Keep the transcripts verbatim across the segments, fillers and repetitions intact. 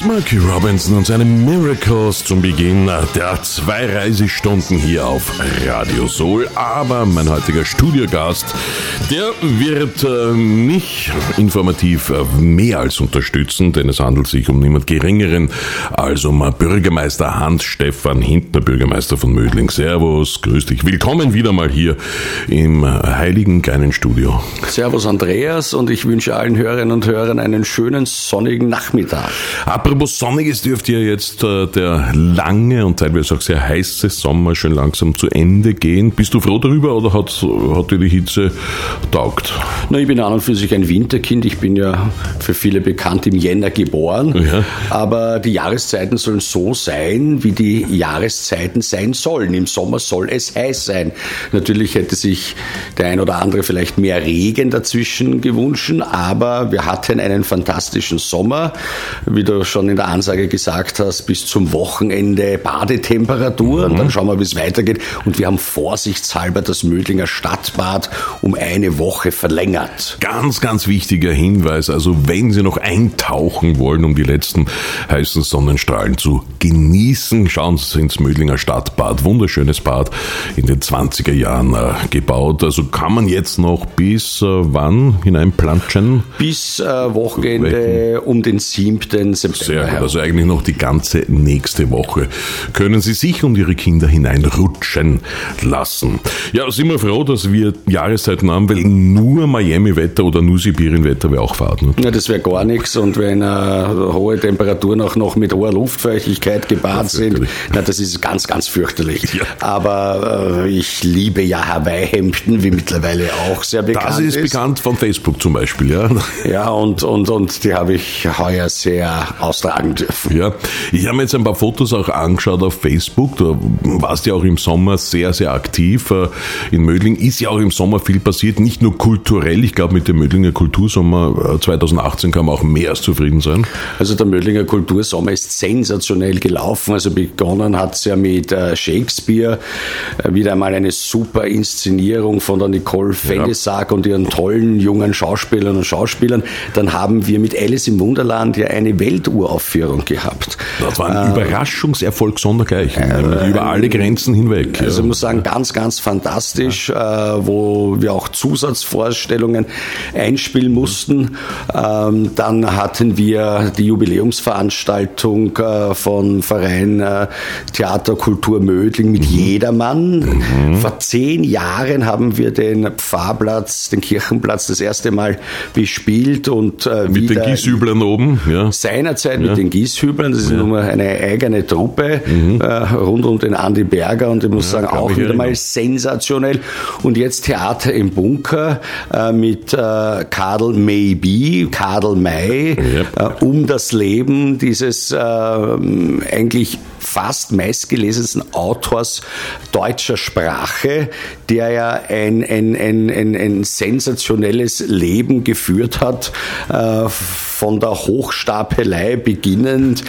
Smokey Robinson und seine Miracles zum Beginn der zwei Reisestunden hier auf Radio Soul. Aber mein heutiger Studiogast, der wird äh, mich informativ äh, mehr als unterstützen, denn es handelt sich um niemand Geringeren als um Bürgermeister Hans-Stefan Hintner, Bürgermeister von Mödling. Servus, grüß dich. Willkommen wieder mal hier im heiligen kleinen Studio. Servus Andreas, und ich wünsche allen Hörerinnen und Hörern einen schönen sonnigen Nachmittag. Apropos Sonniges, dürfte ja jetzt äh, der lange und teilweise auch sehr heiße Sommer schön langsam zu Ende gehen. Bist du froh darüber oder hat, hat dir die Hitze taugt? Na, ich bin an und für sich ein Winterkind. Ich bin ja für viele bekannt im Jänner geboren. Ja. Aber die Jahreszeiten sollen so sein, wie die Jahreszeiten sein sollen. Im Sommer soll es heiß sein. Natürlich hätte sich der ein oder andere vielleicht mehr Regen dazwischen gewünscht, aber wir hatten einen fantastischen Sommer. Wie du schon in der Ansage gesagt hast, bis zum Wochenende Badetemperatur. Mhm. Und dann schauen wir, wie es weitergeht. Und wir haben vorsichtshalber das Mödlinger Stadtbad um eine Woche verlängert. Ganz, ganz wichtiger Hinweis. Also wenn Sie noch eintauchen wollen, um die letzten heißen Sonnenstrahlen zu genießen, schauen Sie ins Mödlinger Stadtbad. Wunderschönes Bad, in den zwanziger Jahren äh, gebaut. Also kann man jetzt noch bis äh, wann hineinplanschen? Bis äh, Wochenende Welchen? um den siebten September. Sehr gut, also eigentlich noch die ganze nächste Woche können Sie sich und Ihre Kinder hineinrutschen lassen. Ja, sind wir froh, dass wir Jahreszeiten haben, weil nur Miami-Wetter oder nur Sibirien-Wetter wäre auch Fahrt. Ne? Ja, das wäre gar nichts, und wenn äh, hohe Temperaturen auch noch mit hoher Luftfeuchtigkeit gepaart sind, na, das ist ganz, ganz fürchterlich. Ja. Aber äh, ich liebe ja Hawaii-Hemden, wie mittlerweile auch sehr bekannt ist. Das ist, ist bekannt von Facebook zum Beispiel, ja. Ja, und, und, und die habe ich heuer sehr austragen dürfen. Ja, ich habe mir jetzt ein paar Fotos auch angeschaut auf Facebook. Da warst du ja auch im Sommer sehr, sehr aktiv. In Mödling ist ja auch im Sommer viel passiert, nicht nur kulturell. Ich glaube, mit dem Mödlinger Kultursommer zwanzig achtzehn kann man auch mehr als zufrieden sein. Also der Mödlinger Kultursommer ist sensationell gelaufen. Also begonnen hat es ja mit Shakespeare, wieder einmal eine super Inszenierung von der Nicole Fennesack ja. und ihren tollen jungen Schauspielern und Schauspielern. Dann haben wir mit Alice im Wunderland ja eine Welturaufführung gehabt. Das war ein äh, Überraschungserfolg sondergleichen, äh, über alle Grenzen hinweg. Also ja. ich muss sagen, ganz, ganz fantastisch, ja. äh, wo wir auch Zusatzvorstellungen einspielen mussten. Ähm, dann hatten wir die Jubiläumsveranstaltung äh, von Verein äh, Theater Kultur Mödling mit mhm. Jedermann. Mhm. Vor zehn Jahren haben wir den Pfarrplatz, den Kirchenplatz das erste Mal bespielt und äh, mit den Gieshüblern oben. Ja. Seinerzeit ja. mit den Gieshüblern, das ist ja. nur eine eigene Truppe mhm. äh, rund um den Andi Berger, und ich muss ja, sagen, auch wieder mal sensationell. Und jetzt Theater im Bunker äh, mit äh, Kadel Maybe, Kadel May, ja. äh, um das Leben dieses äh, eigentlich fast meistgelesensten Autors deutscher Sprache, der ja ein, ein, ein, ein, ein sensationelles Leben geführt hat, äh, von der Hochstapelei beginnend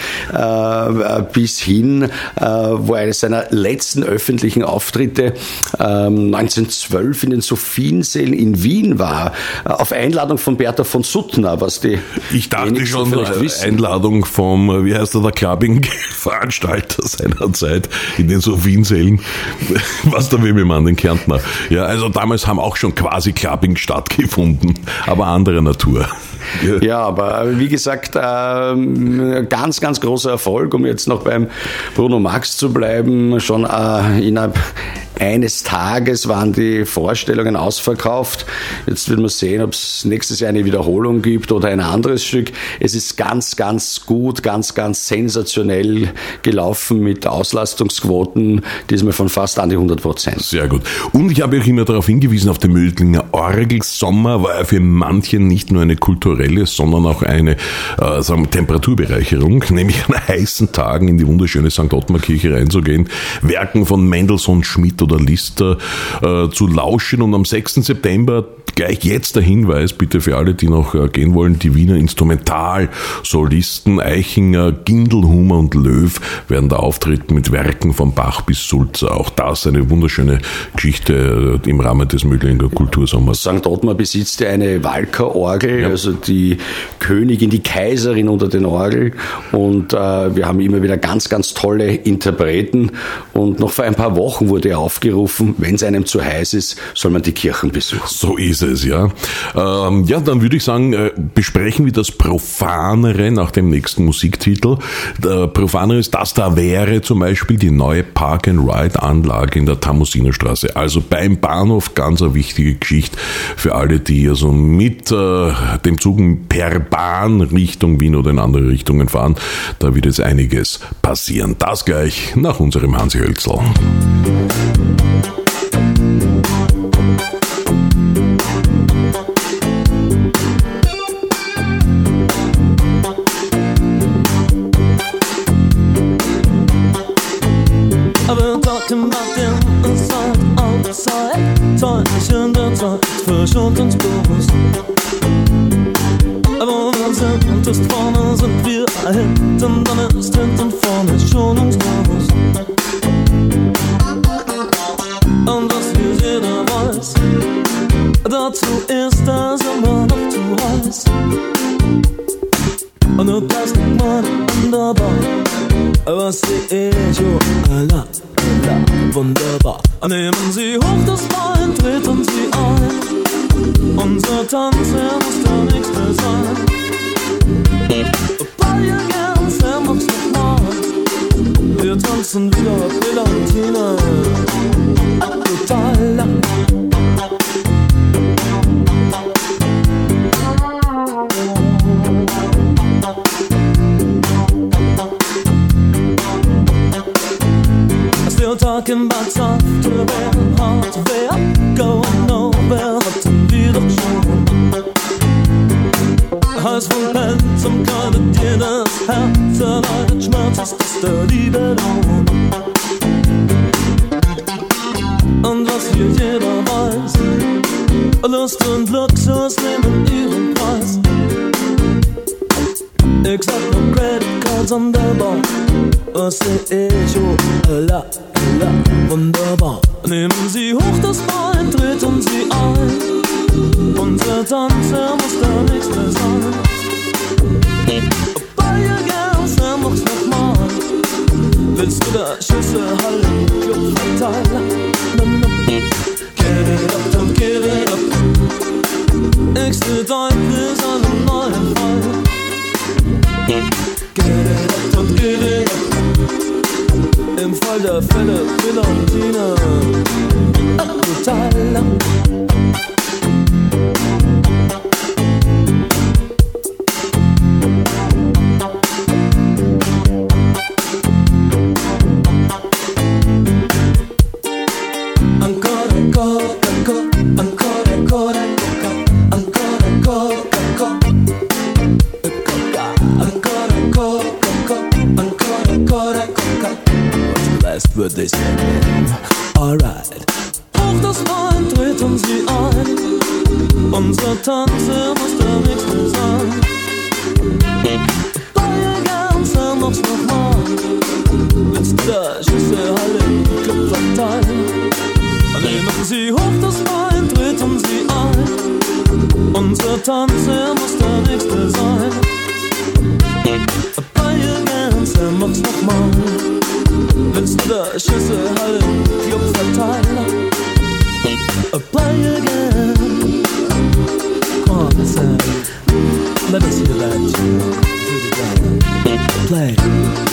äh, bis hin, äh, wo einer seiner letzten öffentlichen Auftritte äh, neunzehnhundertzwölf in den Sophiensälen in Wien war, äh, auf Einladung von Bertha von Suttner, was die Ich dachte schon, äh, Einladung vom, wie heißt der, der Clubbing-Veranstalter seiner Zeit in den Sophiensälen, was der Wimmelmann, den Kärntner. Ja, also damals haben auch schon quasi Clubbing stattgefunden, aber anderer Natur. Ja, ja, aber wie gesagt, äh, ganz, ganz großer Erfolg, um jetzt noch beim Bruno Max zu bleiben. Schon äh, innerhalb eines Tages waren die Vorstellungen ausverkauft. Jetzt wird man sehen, ob es nächstes Jahr eine Wiederholung gibt oder ein anderes Stück. Es ist ganz, ganz gut, ganz, ganz sensationell gelaufen mit Auslastungsquoten, diesmal von fast an die hundert Prozent. Sehr gut. Und ich habe auch immer darauf hingewiesen, auf den Mödlinger Orgelsommer war er für manchen nicht nur eine kulturelle, sondern auch eine äh, sagen wir, Temperaturbereicherung, nämlich an heißen Tagen in die wunderschöne Sankt Ottmar Kirche reinzugehen, Werken von Mendelssohn, Schmidt oder Lister äh, zu lauschen. Und am sechsten September gleich jetzt der Hinweis, bitte für alle, die noch äh, gehen wollen, die Wiener Instrumentalsolisten Eichinger, Gindelhumer und Löw werden da auftreten mit Werken von Bach bis Sulzer. Auch das eine wunderschöne Geschichte äh, im Rahmen des Mödlinger Kultursommers. Sankt Ottmar besitzt ja eine Walker-Orgel, ja. Also die Königin, die Kaiserin unter den Orgeln. Und äh, wir haben immer wieder ganz, ganz tolle Interpreten. Und noch vor ein paar Wochen wurde aufgerufen, wenn es einem zu heiß ist, soll man die Kirchen besuchen. So ist es, ja. Ähm, ja, dann würde ich sagen, äh, besprechen wir das Profanere nach dem nächsten Musiktitel. Der Profanere ist das, da wäre zum Beispiel die neue Park-and-Ride-Anlage in der Tammusiner Straße. Also beim Bahnhof, ganz eine wichtige Geschichte für alle, die also mit äh, dem Zug per Bahn Richtung Wien oder in andere Richtungen fahren. Da wird jetzt einiges passieren. Das gleich nach unserem Hansi Hölzl. Frisch und uns bewusst. Aber wir sind ist vorne, sind wir hinten, dann ist hinten vorne schonungslos. Und was hier jeder weiß, dazu ist das immer noch zu heiß. Und nur Plastikmann wunderbar, was seh ich, oh, Allah, Allah, wunderbar. Nehmen Sie hoch das Bein, treten Sie ein. Unser Tanz, er muss der nächste sein. Ball gern, er macht's nochmal. Wir tanzen wieder Brillantina. Total lang. Still talking about software, hardware, going nowhere, hatten wir doch schon. Heiß von Pens und keine dir das Herz erleidet, Schmerz ist das der Liebe Lohn. Und was hier jeder weiß, Lust und Luxus nehmen ihren Preis. Ich sag nur Credit Cards an der Bar, was seh ich, oh, Allah, Allah, wunderbar. Nehmen Sie hoch das Bein, treten Sie ein. Unser Tanz, er muss der nächste sein. Ball ihr gern, er macht's nochmal. Willst du da Schüsse halten, Club verteilen? Get it up, don't give it up. Ich seh dein bis einen neuen Fall. Get it up, don't give it up. Im Fall der Fälle, Brillantina. Total lang. Wird ich sagen, alright. Hoch das Bein, treten Sie ein. Unser Tanz, er muss der nächste sein. Ball gern, er macht's nochmal. Willst du da Schüsse halten, Club verteilen? Nehmen Sie hoch das Bein, treten Sie ein. Unser Tanz, er muss der nächste sein. Ball gern, er macht's nochmal. Willst du da Schüsse halten, Club verteilen? Play again. Come on, Sam. Let us hear that. Play.